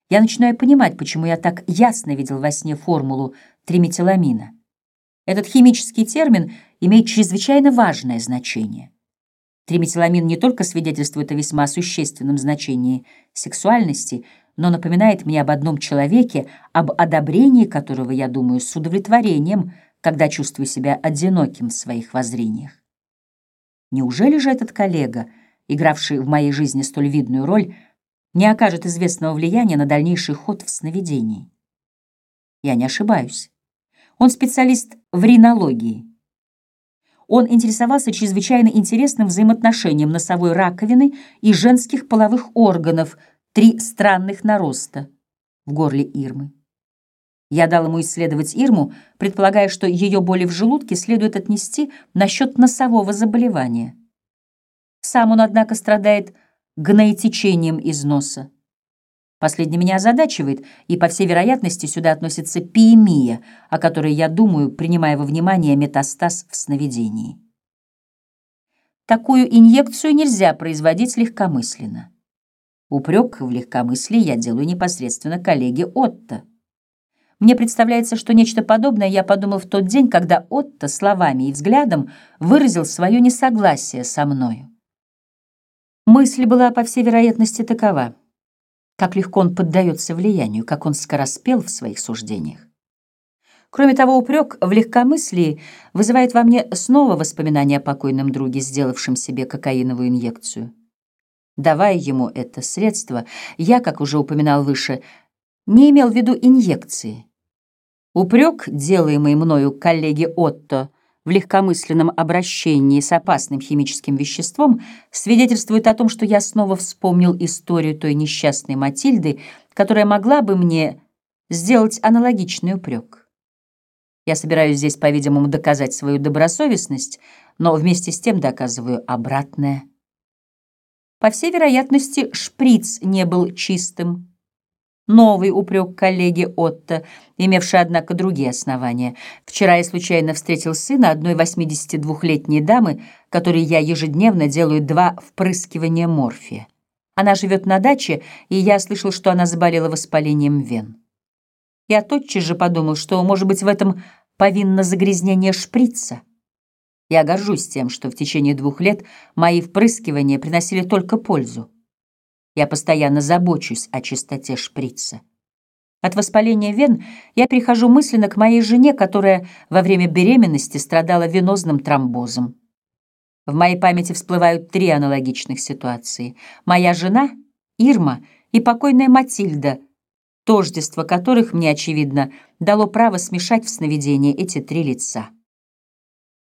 я начинаю понимать, почему я так ясно видел во сне формулу триметиламина. Этот химический термин имеет чрезвычайно важное значение. Триметиламин не только свидетельствует о весьма существенном значении сексуальности, но напоминает мне об одном человеке, об одобрении которого я думаю с удовлетворением, когда чувствую себя одиноким в своих воззрениях. Неужели же этот коллега, игравший в моей жизни столь видную роль, не окажет известного влияния на дальнейший ход в сновидении? Я не ошибаюсь. Он специалист в ринологии. Он интересовался чрезвычайно интересным взаимоотношением носовой раковины и женских половых органов, 3 странных нароста в горле Ирмы. Я дал ему исследовать Ирму, предполагая, что ее боли в желудке следует отнести насчет носового заболевания. Сам он, однако, страдает гноетечением из носа. Последнее меня озадачивает, и, по всей вероятности, сюда относится пиемия, о которой я думаю, принимая во внимание метастаз в сновидении. Такую инъекцию нельзя производить легкомысленно. Упрек в легкомыслии я делаю непосредственно коллеге Отто. Мне представляется, что нечто подобное я подумал в тот день, когда Отто словами и взглядом выразил свое несогласие со мною. Мысль была, по всей вероятности, такова: как легко он поддается влиянию, как он скороспел в своих суждениях. Кроме того, упрек в легкомыслии вызывает во мне снова воспоминания о покойном друге, сделавшем себе кокаиновую инъекцию. Давая ему это средство, я, как уже упоминал выше, не имел в виду инъекции. Упрек, делаемый мною коллеге Отто в легкомысленном обращении с опасным химическим веществом, свидетельствует о том, что я снова вспомнил историю той несчастной Матильды, которая могла бы мне сделать аналогичный упрек. Я собираюсь здесь, по-видимому, доказать свою добросовестность, но вместе с тем доказываю обратное. По всей вероятности, шприц не был чистым. Новый упрек коллеги Отто, имевший, однако, другие основания. Вчера я случайно встретил сына одной 82-летней дамы, которой я ежедневно делаю 2 впрыскивания морфия. Она живет на даче, и я слышал, что она заболела воспалением вен. Я тотчас же подумал, что, может быть, в этом повинно загрязнение шприца. Я горжусь тем, что в течение 2 лет мои впрыскивания приносили только пользу. Я постоянно забочусь о чистоте шприца. От воспаления вен я перехожу мысленно к моей жене, которая во время беременности страдала венозным тромбозом. В моей памяти всплывают 3 аналогичных ситуации. Моя жена, Ирма, и покойная Матильда, тождество которых мне, очевидно, дало право смешать в сновидении эти 3 лица.